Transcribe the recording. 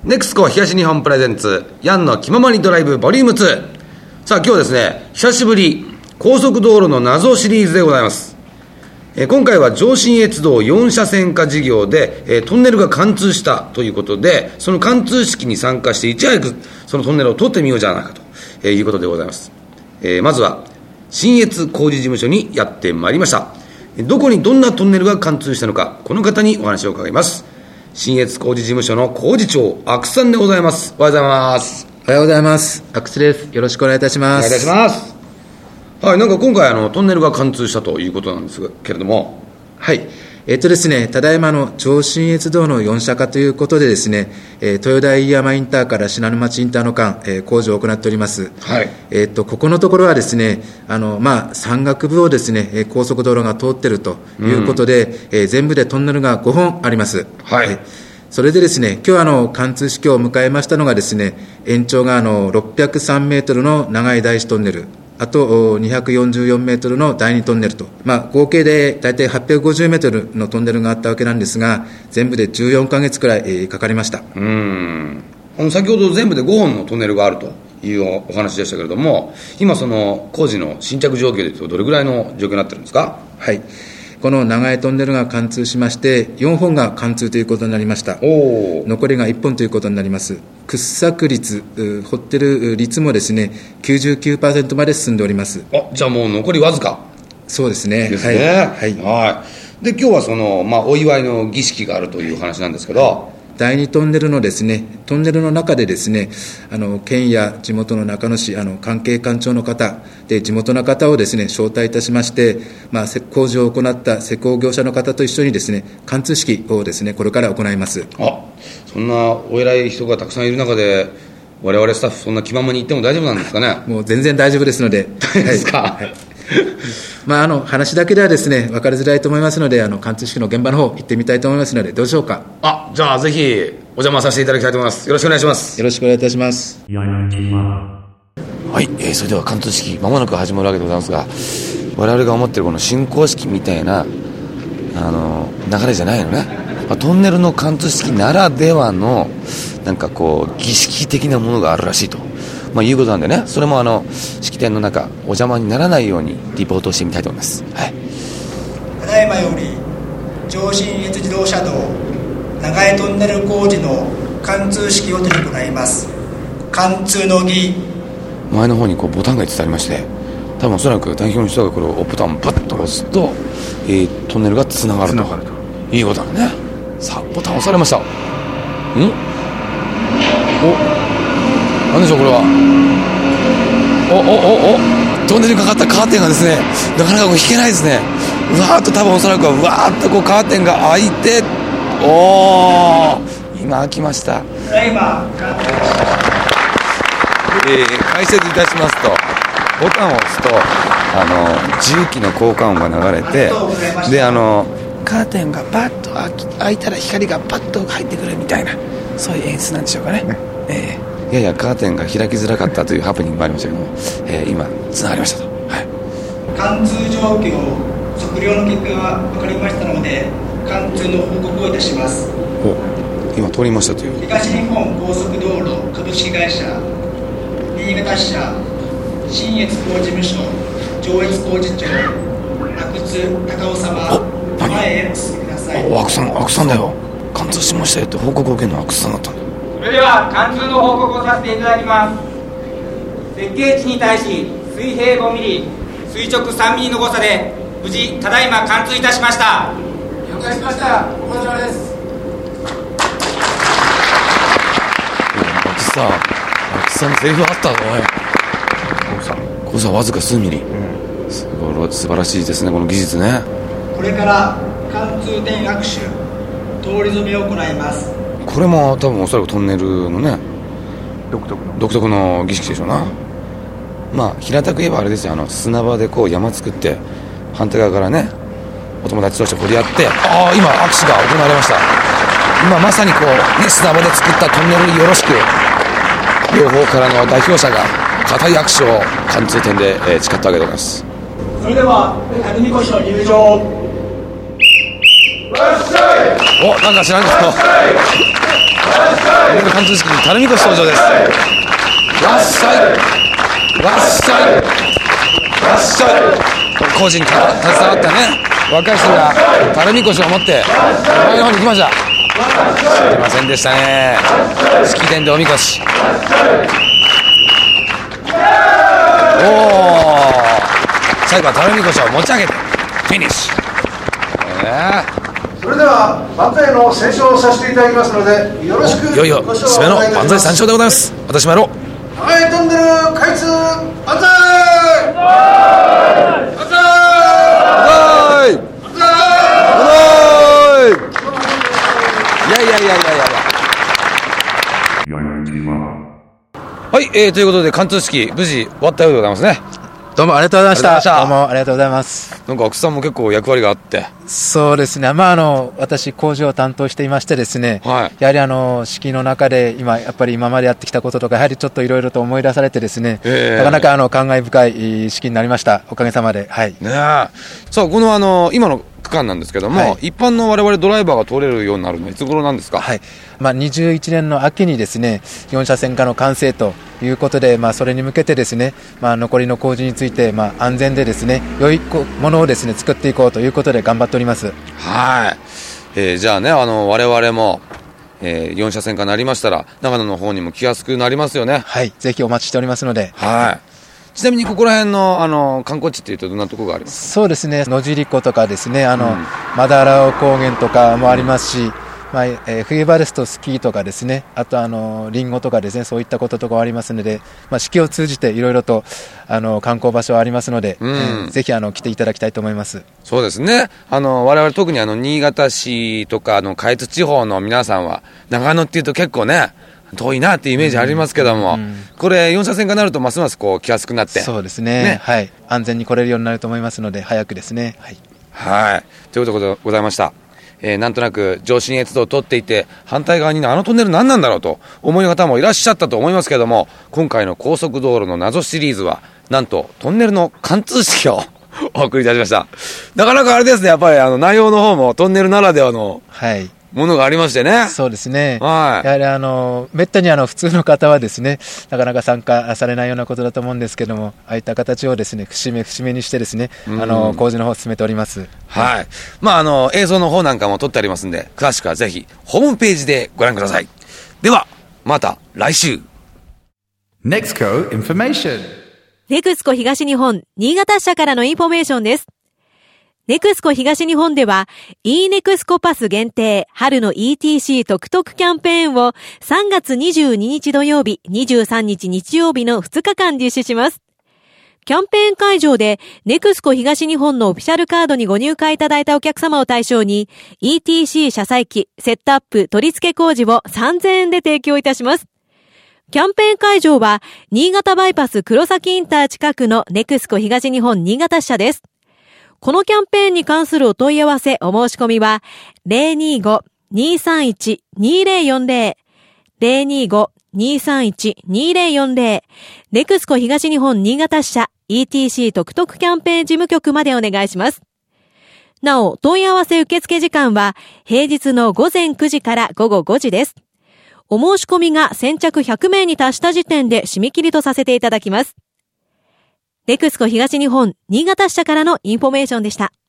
ネクスコ東日本プレゼンツヤンの気ままにドライブボリューム2。さあ今日はですね、久しぶり高速道路の謎シリーズでございます。今回は上信越道4車線化事業で、トンネルが貫通したということで、その貫通式に参加していち早くそのトンネルを通ってみようじゃないかということでございます。まずは信越工事事務所にやってまいりました。どこにどんなトンネルが貫通したのか、この方にお話を伺います。信越工事事務所の工事長阿久さんでございます。おはようございます。 おはようございます。阿久です。よろしくお願いいたします。 お願いいたします。はい、なんか今回トンネルが貫通したということなんですけれども、 はい、ですね、ただいま上信越道の4車化ということでですね、豊田飯山インターから信濃町インターの間、工事を行っております。 はい。 ここのところはですね、山岳部をですね、高速道路が通っているということで、全部でトンネルが5本あります。 はい。 それでですね、今日貫通式を迎えましたのがですね、延長が603メートルの長い第1トンネル、あと244メートルの第2トンネルと、合計で大体850メートルのトンネルがあったわけなんですが、全部で14ヶ月くらいかかりました。 先ほど全部で5本のトンネルがあるというお話でしたけれども、今その工事の進捗状況でいうとどれぐらいの状況になってるんですか？ はい、この長いトンネルが貫通しまして4本が貫通ということになりました。残りが1本ということになります。掘削率、掘ってる率もですね 99% まで進んでおります。 じゃあもう残りわずか。 そうですね。 ですね。はい。で今日はその、お祝いの儀式があるという話なんですけど、 第2トンネルのですね、トンネルの中でですね、県や地元の中野市、関係官庁の方で、地元の方をですね、招待いたしまして、工事を行った施工業者の方と一緒にですね、貫通式をですね、これから行います。 そんなお偉い人がたくさんいる中で、我々スタッフそんな気ままに行っても大丈夫なんですかね？ もう全然大丈夫ですので。 大丈夫ですか？はい。 話だけではですね、分かりづらいと思いますので、貫通式の現場の方行ってみたいと思いますので、どうでしょうか？ じゃあぜひお邪魔させていただきたいと思います。よろしくお願いします。 よろしくお願いいたします。 はい、それでは貫通式まもなく始まるわけでございますが、我々が思っているこの進行式みたいな流れじゃないのね。トンネルの貫通式ならではのなんかこう儀式的なものがあるらしいと、いうことなんでね、それも式典の中お邪魔にならないようにリポートをしてみたいと思います。はい。 ただいまより上信越自動車道長井トンネル工事の貫通式を執り行います。貫通の儀。 前の方にボタンが5つありまして、多分おそらく代表の人がこれをボタンをパッと押すと、トンネルがつながるということだね。さあボタン押されました。何でしょうこれは。トンネルにかかったカーテンがですね、なかなか引けないですね。うわーっと多分おそらくはうわーっとカーテンが開いて、今開きました。解説いたしますと、ボタンを押すと重機の交換音が流れて、でカーテンがバッと開いたら光がバッと入ってくるみたいな、そういう演出なんでしょうかね。ややカーテンが開きづらかったというハプニングもありましたけども、今つながりましたと。 貫通状況、測量の結果が分かりましたので貫通の報告をいたします。 今通りましたという。 東日本高速道路株式会社新潟支社信越工事務所上越工事長阿久津隆夫様、前へお進みください。 阿久さんだよ。貫通しましたよって報告を受けるのは阿久津さんだったんだ。 それでは貫通の報告をさせていただきます。設計値に対し水平5ミリ、垂直3ミリの誤差で無事ただいま貫通いたしました。了解しました。お疲れ様です。 阿久さんのセリフあったぞ。誤差わずか数ミリ、素晴らしいですね、この技術ね。 これから貫通点握手通り染めを行います。 これも多分おそらくトンネルのね独特の儀式でしょうな。平たく言えばあれですよ、砂場で山作って反対側からねお友達として掘り合って、今握手が行われました。今まさに砂場で作ったトンネルによろしく、両方からの代表者が固い握手を貫通点で誓ったわけでございます。 それでは垂水越の入場。 なんか知らんけど貫貫通式に垂水越登場です。わっしゃいわっしゃいわっしゃい。工事に携わったね若い人が垂水越を持って前の方に行きました。知りませんでしたね。式典でおみこし。おお、最後は垂水越を持ち上げてフィニッシュ。 それでは万歳の斉唱をさせていただきますので、よろしく。 いよいよ締めの万歳三唱でございます。私もやろう。 長いトンネル開通万歳。万歳。 いやはい、ということで貫通式無事終わったようでございますね。 どうもありがとうございました。どうもありがとうございます。 なんか奥さんも結構役割があって。 そうですね。私工事を担当していましてですね、 はい、 やはり式の中でやっぱり今までやってきたこととか、やはりちょっといろいろと思い出されてですね、なかなか感慨深い式になりました。おかげさまで。はい。 ねえ。さあ、この今の区間なんですけども、はい、一般の我々ドライバーが通れるようになるのはいつ頃なんですか？ はい。21年の秋にですね、4車線化の完成ということで、それに向けてですね、残りの工事について、安全でですね、良いものをですね、作っていこうということで頑張っております。 はい。じゃあね、我々も、4車線化になりましたら、長野の方にも来やすくなりますよね。 はい。ぜひお待ちしておりますので。 はい。ちなみにここら辺の観光地っていうとどんなところがありますか？ そうですね、野尻湖とかですね、マダラオ高原とかもありますし、冬場ですとスキーとかですね、あとリンゴとかですね、そういったこととかもありますので、四季を通じていろいろと観光場所はありますので、ぜひ来ていただきたいと思います。 そうですね。我々特に新潟市とか下越地方の皆さんは長野っていうと結構ね遠いなっていうイメージありますけども、これ4車線化になるとますます来やすくなって、 そうですね、はい、安全に来れるようになると思いますので、早くですね。はい、 はい、ということでございました。なんとなく上信越道を通っていて反対側にトンネル何なんだろうと思いの方もいらっしゃったと思いますけども、今回の高速道路の謎シリーズはなんとトンネルの貫通式をお送りいたしました。なかなかあれですね、やっぱり内容の方もトンネルならではの、はいものがありましてね。 そうですね。 はい。 やはりめったに普通の方はですね、なかなか参加されないようなことだと思うんですけども、ああいった形をですね、節目にしてですね、工事の方を進めております。 はい。映像の方なんかも撮ってありますんで、詳しくはぜひホームページでご覧ください。では、また来週。 NEXCO Information。 NEXCO東日本新潟支社からのインフォメーションです。NEXCO東日本では e-NEXCO パス限定春の ETC 特特キャンペーンを3月22日土曜日、23日日曜日の2日間実施します。キャンペーン会場で NEXCO東日本のオフィシャルカードにご入会いただいたお客様を対象に ETC 車載機、セットアップ、取り付け工事を3000円で提供いたします。キャンペーン会場は新潟バイパス黒崎インター近くの NEXCO東日本新潟支社です。このキャンペーンに関するお問い合わせ、お申し込みは、025-231-2040、025-231-2040、NEXCO東日本新潟支社 ETC 特特キャンペーン事務局までお願いします。なお、問い合わせ受付時間は、平日の午前9時から午後5時です。お申し込みが先着100名に達した時点で締め切りとさせていただきます。NEXCO東日本新潟支社からのインフォメーションでした。